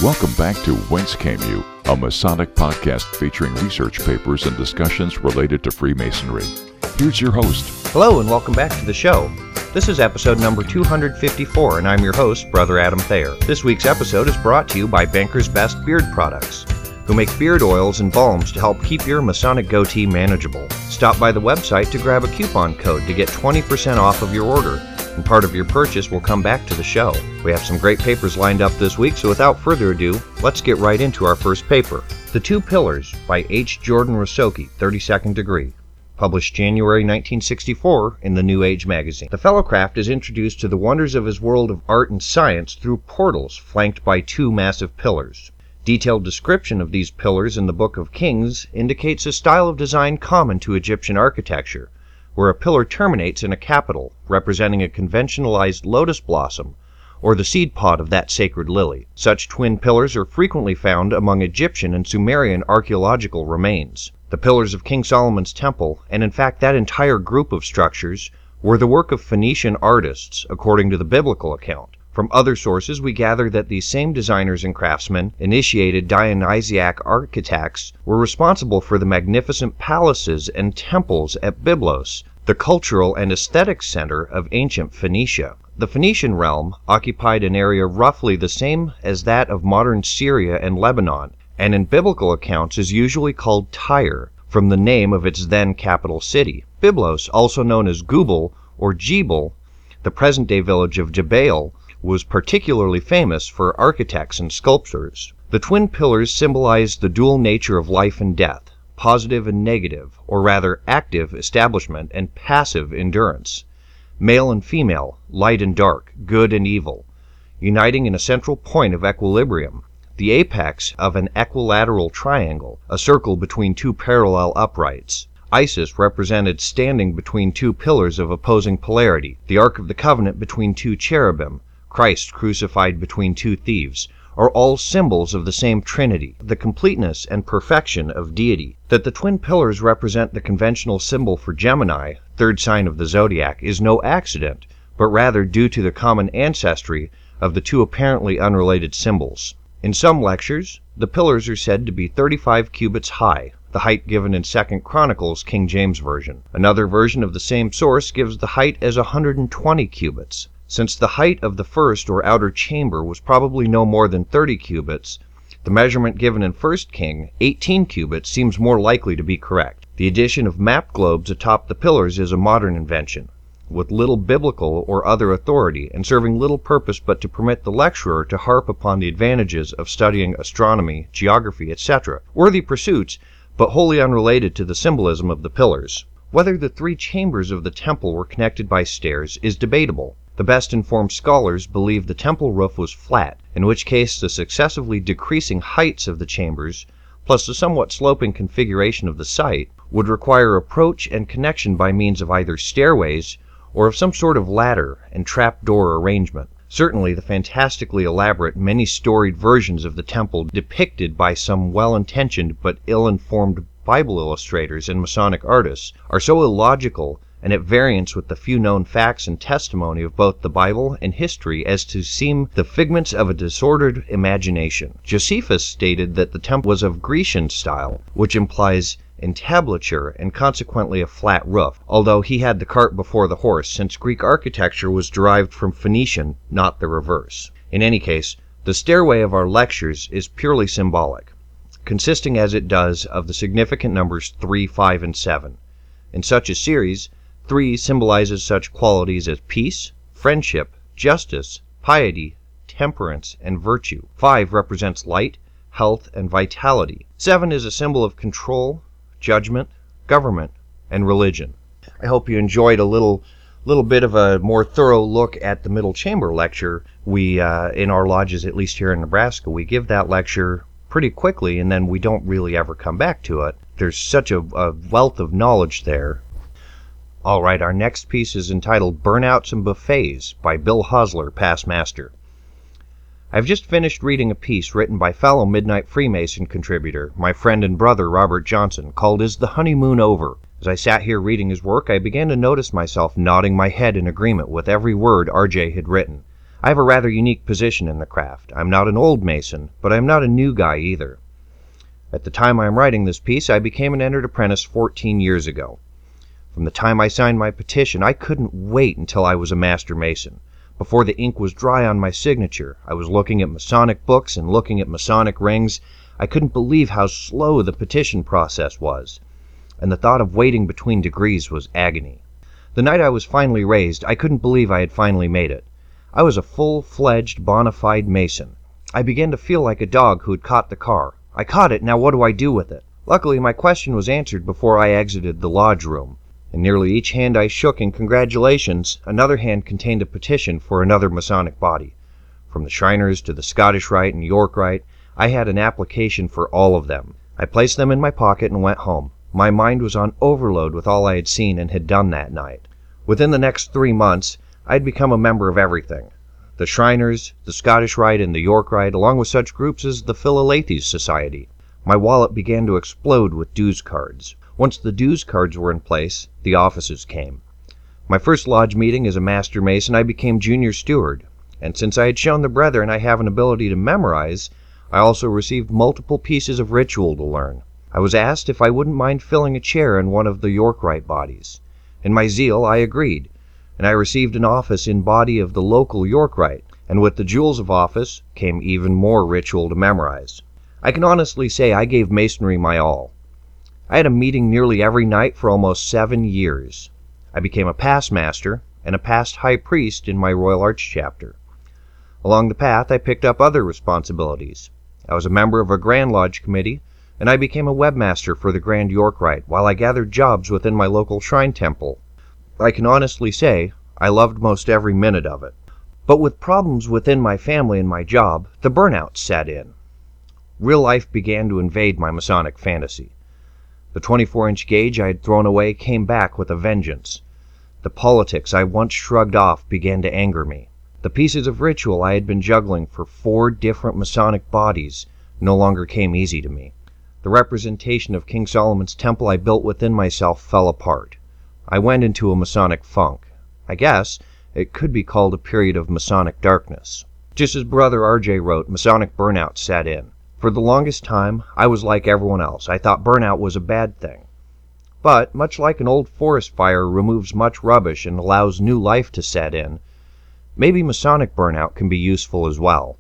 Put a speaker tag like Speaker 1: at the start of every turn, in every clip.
Speaker 1: Welcome back to Whence Came You, a Masonic podcast featuring research papers and discussions related to Freemasonry. Here's your host.
Speaker 2: Hello and welcome back to the show. This is episode number 254 and I'm your host, Brother Adam Thayer. This week's episode is brought to you by Banker's Best Beard Products, who make beard oils and balms to help keep your Masonic goatee manageable. Stop by the website to grab a coupon code to get 20% off of your order, and part of your purchase will come back to the show. We have some great papers lined up this week, so without further ado, let's get right into our first paper. The Two Pillars by H. Jordan Rosoki, 32nd degree. Published January 1964 in the New Age magazine. The fellowcraft is introduced to the wonders of his world of art and science through portals flanked by two massive pillars. Detailed description of these pillars in the Book of Kings indicates a style of design common to Egyptian architecture, where a pillar terminates in a capital representing a conventionalized lotus blossom or the seed pod of that sacred lily. Such twin pillars are frequently found among Egyptian and Sumerian archaeological remains. The pillars of King Solomon's temple, and in fact that entire group of structures, were the work of Phoenician artists, according to the biblical account. From other sources, we gather that these same designers and craftsmen, initiated Dionysiac architects, were responsible for the magnificent palaces and temples at Byblos, the cultural and aesthetic center of ancient Phoenicia. The Phoenician realm occupied an area roughly the same as that of modern Syria and Lebanon, and in biblical accounts is usually called Tyre, from the name of its then capital city. Byblos, also known as Gubal or Jebel, the present-day village of Jebail, was particularly famous for architects and sculptors. The twin pillars symbolize the dual nature of life and death, positive and negative, or rather active establishment and passive endurance, male and female, light and dark, good and evil, uniting in a central point of equilibrium, the apex of an equilateral triangle, a circle between two parallel uprights. Isis represented standing between two pillars of opposing polarity, the Ark of the Covenant between two cherubim, Christ crucified between two thieves, are all symbols of the same Trinity, the completeness and perfection of deity. That the twin pillars represent the conventional symbol for Gemini, third sign of the zodiac, is no accident, but rather due to the common ancestry of the two apparently unrelated symbols. In some lectures, the pillars are said to be 35 cubits high, the height given in 2 Chronicles, King James Version. Another version of the same source gives the height as 120 cubits. Since the height of the first or outer chamber was probably no more than 30 cubits, the measurement given in 1 King, 18 cubits, seems more likely to be correct. The addition of map globes atop the pillars is a modern invention, with little biblical or other authority, and serving little purpose but to permit the lecturer to harp upon the advantages of studying astronomy, geography, etc. Worthy pursuits, but wholly unrelated to the symbolism of the pillars. Whether the three chambers of the temple were connected by stairs is debatable. The best informed scholars believe the temple roof was flat, in which case the successively decreasing heights of the chambers, plus the somewhat sloping configuration of the site, would require approach and connection by means of either stairways or of some sort of ladder and trapdoor arrangement. Certainly the fantastically elaborate, many-storied versions of the temple depicted by some well-intentioned but ill-informed Bible illustrators and Masonic artists are so illogical and at variance with the few known facts and testimony of both the Bible and history as to seem the figments of a disordered imagination. Josephus stated that the temple was of Grecian style, which implies entablature and consequently a flat roof, although he had the cart before the horse, since Greek architecture was derived from Phoenician, not the reverse. In any case, the stairway of our lectures is purely symbolic, consisting as it does of the significant numbers 3, 5, and 7. In such a series, 3 symbolizes such qualities as peace, friendship, justice, piety, temperance, and virtue. 5 represents light, health, and vitality. 7 is a symbol of control, judgment, government, and religion. I hope you enjoyed a little bit of a more thorough look at the Middle Chamber lecture. We, in our lodges, at least here in Nebraska, we give that lecture pretty quickly, and then we don't really ever come back to it. There's such a wealth of knowledge there. All right, our next piece is entitled Burnouts and Buffets by Bill Hosler, past master. I've just finished reading a piece written by fellow Midnight Freemason contributor, my friend and brother Robert Johnson, called Is the Honeymoon Over? As I sat here reading his work, I began to notice myself nodding my head in agreement with every word RJ had written. I have a rather unique position in the craft. I'm not an old Mason, but I'm not a new guy either. At the time I'm writing this piece, I became an entered apprentice 14 years ago. From the time I signed my petition, I couldn't wait until I was a Master Mason. Before the ink was dry on my signature, I was looking at Masonic books and looking at Masonic rings. I couldn't believe how slow the petition process was, and the thought of waiting between degrees was agony. The night I was finally raised, I couldn't believe I had finally made it. I was a full-fledged, bona fide Mason. I began to feel like a dog who had caught the car. I caught it, now what do I do with it? Luckily, my question was answered before I exited the lodge room. In nearly each hand I shook in congratulations, another hand contained a petition for another Masonic body. From the Shriners to the Scottish Rite and York Rite, I had an application for all of them. I placed them in my pocket and went home. My mind was on overload with all I had seen and had done that night. Within the next 3 months, I had become a member of everything. The Shriners, the Scottish Rite, and the York Rite, along with such groups as the Philalethes Society. My wallet began to explode with dues cards. Once the dues cards were in place, the offices came. My first lodge meeting as a Master Mason, I became Junior Steward, and since I had shown the brethren I have an ability to memorize, I also received multiple pieces of ritual to learn. I was asked if I wouldn't mind filling a chair in one of the York Rite bodies. In my zeal, I agreed, and I received an office in body of the local York Rite, and with the jewels of office came even more ritual to memorize. I can honestly say I gave Masonry my all. I had a meeting nearly every night for almost 7 years. I became a past master and a past high priest in my Royal Arch chapter. Along the path, I picked up other responsibilities. I was a member of a Grand Lodge committee, and I became a webmaster for the Grand York Rite while I gathered jobs within my local shrine temple. I can honestly say I loved most every minute of it. But with problems within my family and my job, the burnout set in. Real life began to invade my Masonic fantasy. The 24-inch gauge I had thrown away came back with a vengeance. The politics I once shrugged off began to anger me. The pieces of ritual I had been juggling for 4 different Masonic bodies no longer came easy to me. The representation of King Solomon's temple I built within myself fell apart. I went into a Masonic funk. I guess it could be called a period of Masonic darkness. Just as Brother RJ wrote, Masonic burnout set in. For the longest time, I was like everyone else. I thought burnout was a bad thing. But, much like an old forest fire removes much rubbish and allows new life to set in, maybe Masonic burnout can be useful as well.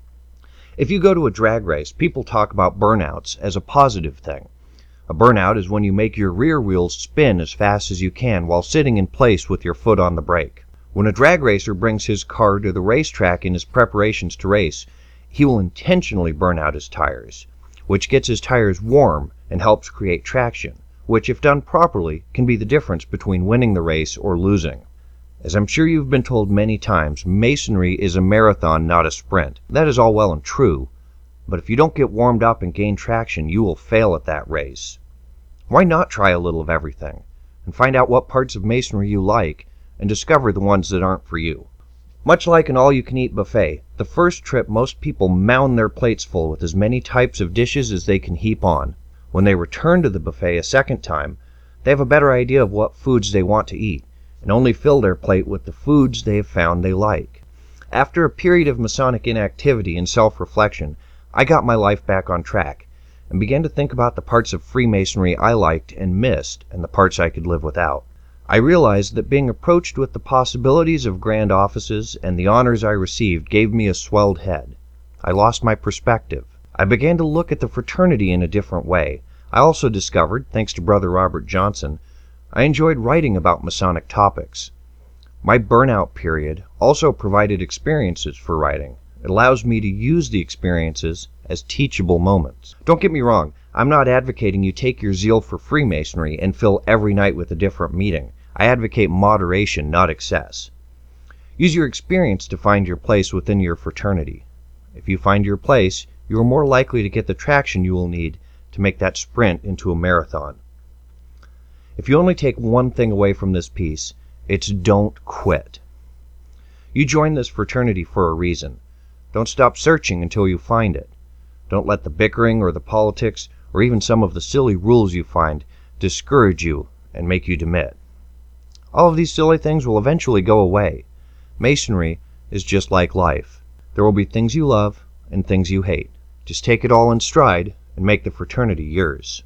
Speaker 2: If you go to a drag race, people talk about burnouts as a positive thing. A burnout is when you make your rear wheels spin as fast as you can while sitting in place with your foot on the brake. When a drag racer brings his car to the racetrack in his preparations to race, he will intentionally burn out his tires, which gets his tires warm and helps create traction, which, if done properly, can be the difference between winning the race or losing. As I'm sure you've been told many times, Masonry is a marathon, not a sprint. That is all well and true, but if you don't get warmed up and gain traction, you will fail at that race. Why not try a little of everything, and find out what parts of Masonry you like, and discover the ones that aren't for you? Much like an all-you-can-eat buffet, the first trip most people mound their plates full with as many types of dishes as they can heap on. When they return to the buffet a second time, they have a better idea of what foods they want to eat, and only fill their plate with the foods they have found they like. After a period of Masonic inactivity and self-reflection, I got my life back on track, and began to think about the parts of Freemasonry I liked and missed, and the parts I could live without. I realized that being approached with the possibilities of grand offices and the honors I received gave me a swelled head. I lost my perspective. I began to look at the fraternity in a different way. I also discovered, thanks to Brother Robert Johnson, I enjoyed writing about Masonic topics. My burnout period also provided experiences for writing. It allows me to use the experiences as teachable moments. Don't get me wrong, I'm not advocating you take your zeal for Freemasonry and fill every night with a different meeting. I advocate moderation, not excess. Use your experience to find your place within your fraternity. If you find your place, you are more likely to get the traction you will need to make that sprint into a marathon. If you only take one thing away from this piece, it's don't quit. You joined this fraternity for a reason. Don't stop searching until you find it. Don't let the bickering or the politics or even some of the silly rules you find discourage you and make you demit. All of these silly things will eventually go away. Masonry is just like life. There will be things you love and things you hate. Just take it all in stride and make the fraternity yours.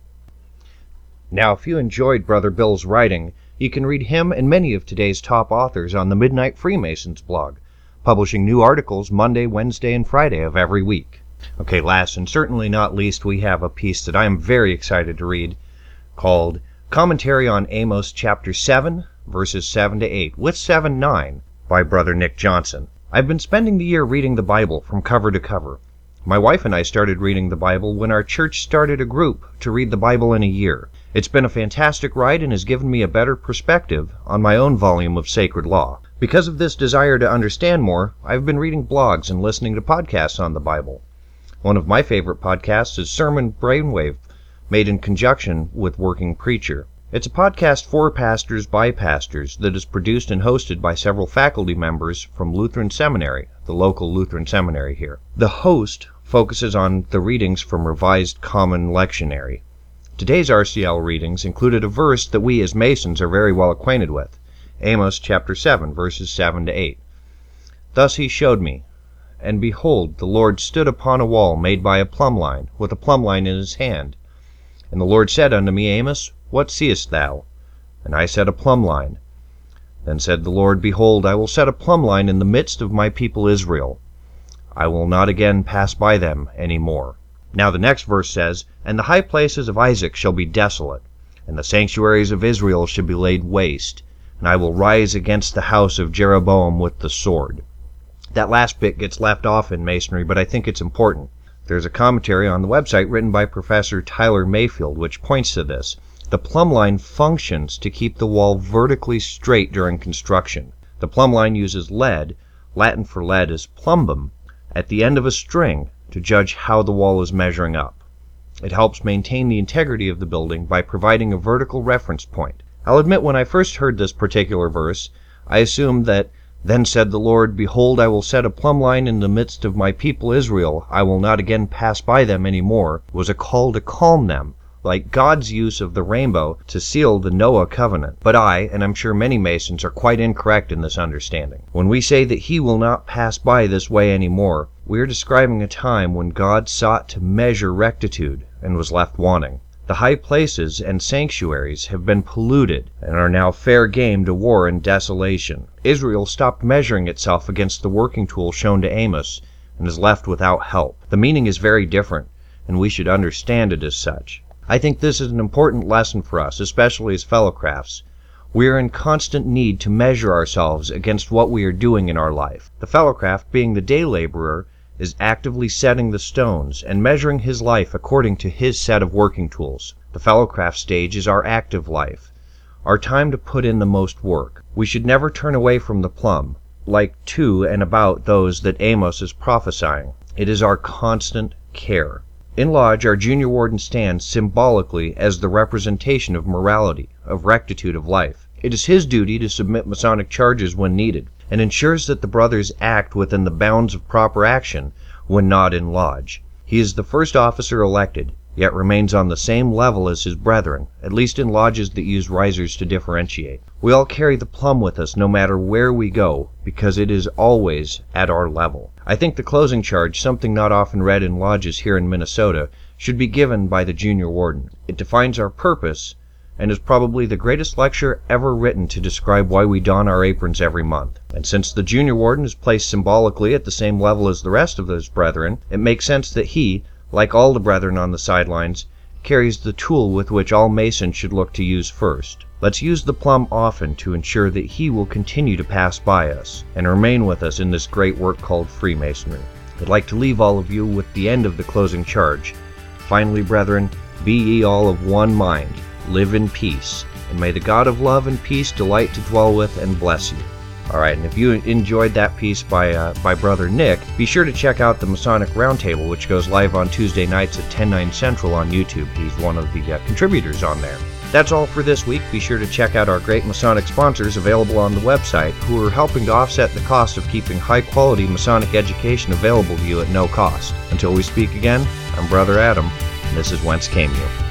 Speaker 2: Now, if you enjoyed Brother Bill's writing, you can read him and many of today's top authors on the Midnight Freemasons blog, publishing new articles Monday, Wednesday, and Friday of every week. Okay, last and certainly not least, we have a piece that I am very excited to read called Commentary on Amos chapter 7, verses 7 to 8, with 7-9, by Brother Nick Johnson. I've been spending the year reading the Bible from cover to cover. My wife and I started reading the Bible when our church started a group to read the Bible in a year. It's been a fantastic ride and has given me a better perspective on my own volume of sacred law. Because of this desire to understand more, I've been reading blogs and listening to podcasts on the Bible. One of my favorite podcasts is Sermon Brainwave, made in conjunction with Working Preacher. It's a podcast for pastors by pastors that is produced and hosted by several faculty members from Lutheran Seminary, the local Lutheran seminary here. The host focuses on the readings from Revised Common Lectionary. Today's RCL readings included a verse that we as Masons are very well acquainted with, Amos chapter 7, verses 7 to 8. Thus he showed me, and behold, the Lord stood upon a wall made by a plumb line, with a plumb line in his hand. And the Lord said unto me, Amos, what seest thou? And I said, a plumb line. Then said the Lord, behold, I will set a plumb line in the midst of my people Israel. I will not again pass by them any more. Now the next verse says, and the high places of Isaac shall be desolate, and the sanctuaries of Israel shall be laid waste, and I will rise against the house of Jeroboam with the sword. That last bit gets left off in Masonry, but I think it's important. There's a commentary on the website written by Professor Tyler Mayfield which points to this. The plumb line functions to keep the wall vertically straight during construction. The plumb line uses lead, Latin for lead is plumbum, at the end of a string to judge how the wall is measuring up. It helps maintain the integrity of the building by providing a vertical reference point. I'll admit when I first heard this particular verse, I assumed that, then said the Lord, behold, I will set a plumb line in the midst of my people Israel, I will not again pass by them any more, was a call to calm them, like God's use of the rainbow to seal the Noah covenant. But I, and I'm sure many Masons, are quite incorrect in this understanding. When we say that he will not pass by this way anymore, we are describing a time when God sought to measure rectitude and was left wanting. The high places and sanctuaries have been polluted and are now fair game to war and desolation. Israel stopped measuring itself against the working tool shown to Amos and is left without help. The meaning is very different, and we should understand it as such. I think this is an important lesson for us, especially as fellowcrafts. We are in constant need to measure ourselves against what we are doing in our life. The fellowcraft, being the day laborer, is actively setting the stones and measuring his life according to his set of working tools. The fellowcraft stage is our active life, our time to put in the most work. We should never turn away from the plumb, like to and about those that Amos is prophesying. It is our constant care. In Lodge, our junior warden stands symbolically as the representation of morality, of rectitude of life. It is his duty to submit Masonic charges when needed, and ensures that the brothers act within the bounds of proper action when not in Lodge. He is the first officer elected, yet remains on the same level as his brethren, at least in lodges that use risers to differentiate. We all carry the plumb with us no matter where we go, because it is always at our level. I think the closing charge, something not often read in lodges here in Minnesota, should be given by the junior warden. It defines our purpose, and is probably the greatest lecture ever written to describe why we don our aprons every month. And since the junior warden is placed symbolically at the same level as the rest of his brethren, it makes sense that he, like all the brethren on the sidelines, carries the tool with which all Masons should look to use first. Let's use the plumb often to ensure that he will continue to pass by us and remain with us in this great work called Freemasonry. I'd like to leave all of you with the end of the closing charge. Finally, brethren, be ye all of one mind, live in peace, and may the God of love and peace delight to dwell with and bless you. Alright, and if you enjoyed that piece by Brother Nick, be sure to check out the Masonic Roundtable, which goes live on Tuesday nights at 10/9 Central on YouTube. He's one of the contributors on there. That's all for this week. Be sure to check out our great Masonic sponsors available on the website, who are helping to offset the cost of keeping high-quality Masonic education available to you at no cost. Until we speak again, I'm Brother Adam, and this is Whence Came You.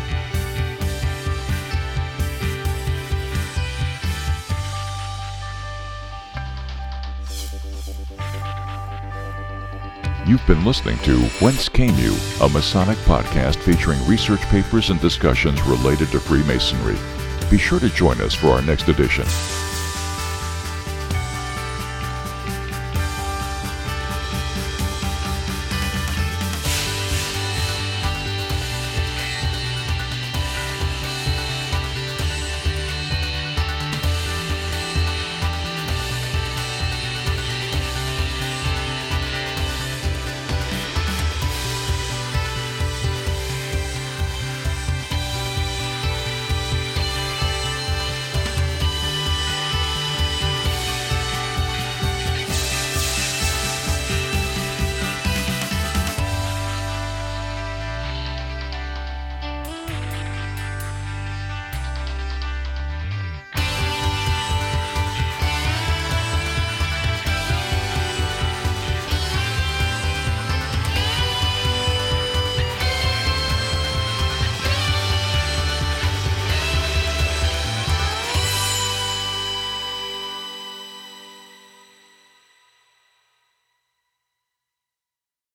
Speaker 1: You've been listening to Whence Came You, a Masonic podcast featuring research papers and discussions related to Freemasonry. Be sure to join us for our next edition.